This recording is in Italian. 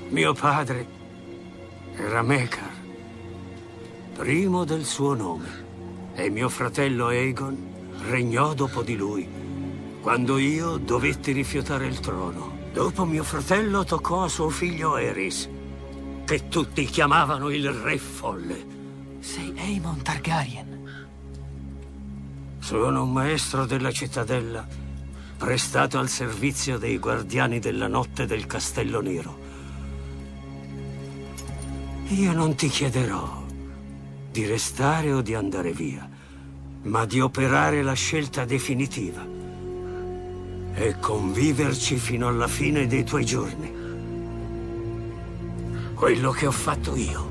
Mio padre era Mekar, primo del suo nome, e mio fratello Aegon regnò dopo di lui, quando io dovetti rifiutare il trono. Dopo mio fratello toccò a suo figlio Aerys, che tutti chiamavano il Re Folle. Sei Aemon Targaryen. Sono un maestro della cittadella, prestato al servizio dei guardiani della notte del Castello Nero. Io non ti chiederò di restare o di andare via, ma di operare la scelta definitiva e conviverci fino alla fine dei tuoi giorni. Quello che ho fatto io.